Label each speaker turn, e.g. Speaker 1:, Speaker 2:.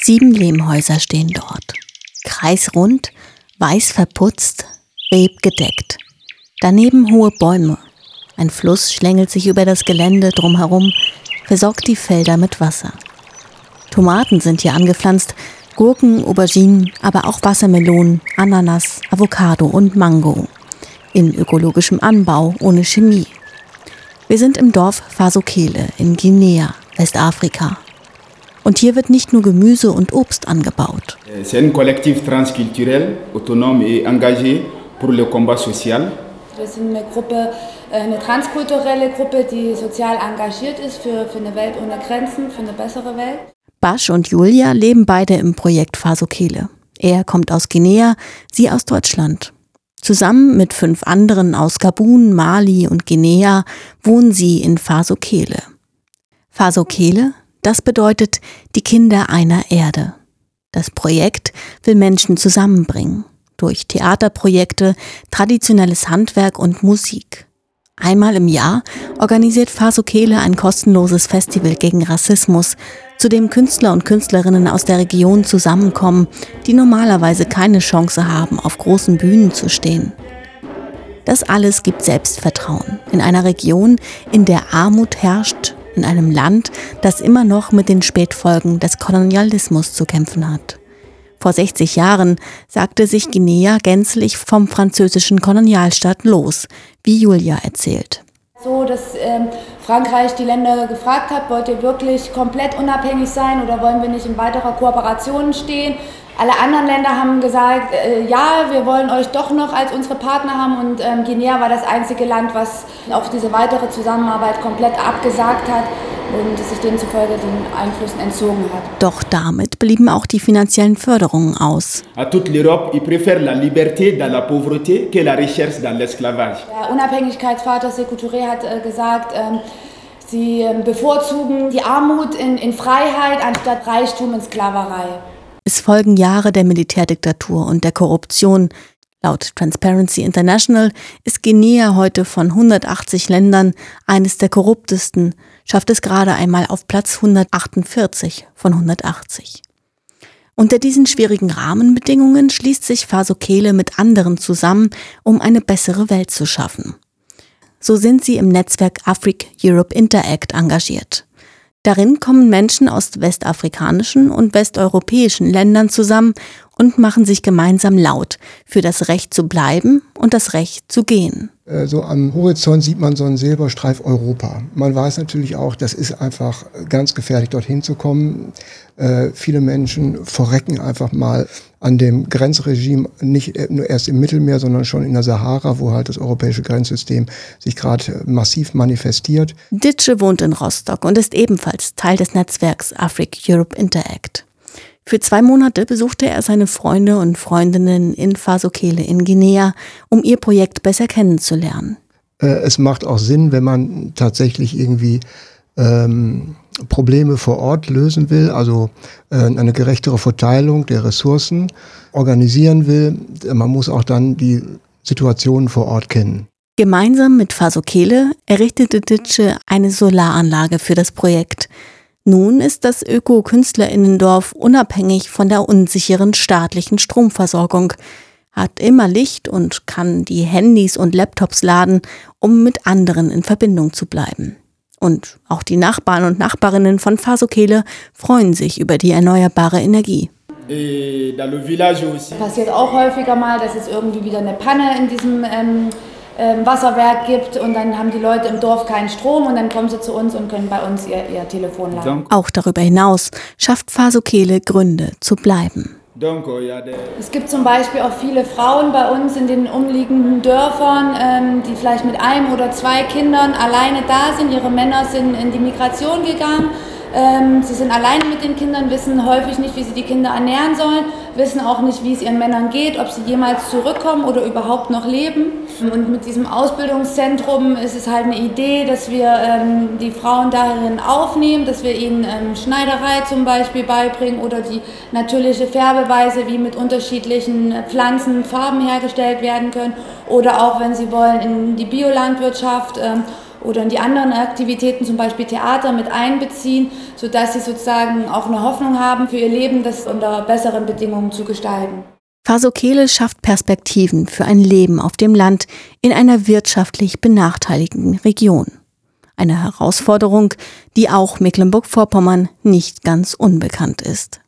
Speaker 1: 7 Lehmhäuser stehen dort. Kreisrund, weiß verputzt, rebgedeckt. Daneben hohe Bäume. Ein Fluss schlängelt sich über das Gelände drumherum, versorgt die Felder mit Wasser. Tomaten sind hier angepflanzt, Gurken, Auberginen, aber auch Wassermelonen, Ananas, Avocado und Mango. In ökologischem Anbau, ohne Chemie. Wir sind im Dorf Fasokele in Guinea, Westafrika. Und hier wird nicht nur Gemüse und Obst angebaut.
Speaker 2: C'est un collectif transculturel, autonome et engagé pour le combat social.
Speaker 3: Wir sind eine transkulturelle Gruppe, die sozial engagiert ist für eine Welt ohne Grenzen, für eine bessere Welt.
Speaker 1: Basch und Julia leben beide im Projekt Fasokele. Er kommt aus Guinea, sie aus Deutschland. Zusammen mit 5 anderen aus Gabun, Mali und Guinea wohnen sie in Fasokele. Fasokele, das bedeutet die Kinder einer Erde. Das Projekt will Menschen zusammenbringen. Durch Theaterprojekte, traditionelles Handwerk und Musik. Einmal im Jahr organisiert Fasokele ein kostenloses Festival gegen Rassismus, zu dem Künstler und Künstlerinnen aus der Region zusammenkommen, die normalerweise keine Chance haben, auf großen Bühnen zu stehen. Das alles gibt Selbstvertrauen in einer Region, in der Armut herrscht, in einem Land, das immer noch mit den Spätfolgen des Kolonialismus zu kämpfen hat. Vor 60 Jahren sagte sich Guinea gänzlich vom französischen Kolonialstaat los, wie Julia erzählt.
Speaker 3: So, dass Frankreich die Länder gefragt hat, wollt ihr wirklich komplett unabhängig sein oder wollen wir nicht in weiterer Kooperation stehen? Alle anderen Länder haben gesagt, ja, wir wollen euch doch noch als unsere Partner haben und Guinea war das einzige Land, was auf diese weitere Zusammenarbeit komplett abgesagt hat und sich demzufolge den Einflüssen entzogen hat.
Speaker 1: Doch damit blieben auch die finanziellen Förderungen aus.
Speaker 2: À toute l'Europe, ils préfèrent la liberté dans la pauvreté que la richesse dans l'esclavage.
Speaker 3: Der Unabhängigkeitsvater Sékou Touré hat gesagt, sie bevorzugen die Armut in Freiheit anstatt Reichtum in Sklaverei.
Speaker 1: Es folgen Jahre der Militärdiktatur und der Korruption. Laut Transparency International ist Guinea heute von 180 Ländern eines der korruptesten, schafft es gerade einmal auf Platz 148 von 180. Unter diesen schwierigen Rahmenbedingungen schließt sich Fasokele mit anderen zusammen, um eine bessere Welt zu schaffen. So sind sie im Netzwerk Afrique-Europe Interact engagiert. Darin kommen Menschen aus westafrikanischen und westeuropäischen Ländern zusammen und machen sich gemeinsam laut für das Recht zu bleiben und das Recht zu gehen.
Speaker 4: So am Horizont sieht man so einen Silberstreif Europa. Man weiß natürlich auch, das ist einfach ganz gefährlich, dorthin zu kommen. Viele Menschen verrecken einfach mal an dem Grenzregime, nicht nur erst im Mittelmeer, sondern schon in der Sahara, wo halt das europäische Grenzsystem sich gerade massiv manifestiert.
Speaker 1: Ditsche wohnt in Rostock und ist ebenfalls Teil des Netzwerks Afrique-Europe Interact. Für 2 Monate besuchte er seine Freunde und Freundinnen in Fasokele in Guinea, um ihr Projekt besser kennenzulernen.
Speaker 4: Es macht auch Sinn, wenn man tatsächlich irgendwie Probleme vor Ort lösen will, also eine gerechtere Verteilung der Ressourcen organisieren will. Man muss auch dann die Situationen vor Ort kennen.
Speaker 1: Gemeinsam mit Fasokele errichtete Ditsche eine Solaranlage für das Projekt. Nun ist das Öko-KünstlerInnendorf unabhängig von der unsicheren staatlichen Stromversorgung, hat immer Licht und kann die Handys und Laptops laden, um mit anderen in Verbindung zu bleiben. Und auch die Nachbarn und Nachbarinnen von Fasokele freuen sich über die erneuerbare Energie.
Speaker 3: Passiert auch häufiger mal, dass es irgendwie wieder eine Panne in diesem Wasserwerk gibt und dann haben die Leute im Dorf keinen Strom und dann kommen sie zu uns und können bei uns ihr Telefon laden.
Speaker 1: Auch darüber hinaus schafft Fasokele Gründe zu bleiben.
Speaker 3: Es gibt zum Beispiel auch viele Frauen bei uns in den umliegenden Dörfern, die vielleicht mit 1 oder 2 Kindern alleine da sind. Ihre Männer sind in die Migration gegangen. Sie sind alleine mit den Kindern, wissen häufig nicht, wie sie die Kinder ernähren sollen, wissen auch nicht, wie es ihren Männern geht, ob sie jemals zurückkommen oder überhaupt noch leben. Und mit diesem Ausbildungszentrum ist es halt eine Idee, dass wir die Frauen darin aufnehmen, dass wir ihnen Schneiderei zum Beispiel beibringen oder die natürliche Färbeweise, wie mit unterschiedlichen Pflanzen Farben hergestellt werden können oder auch, wenn sie wollen, in die Biolandwirtschaft oder in die anderen Aktivitäten, zum Beispiel Theater, mit einbeziehen, sodass sie sozusagen auch eine Hoffnung haben, für ihr Leben das unter besseren Bedingungen zu gestalten.
Speaker 1: Fasokele schafft Perspektiven für ein Leben auf dem Land in einer wirtschaftlich benachteiligten Region. Eine Herausforderung, die auch Mecklenburg-Vorpommern nicht ganz unbekannt ist.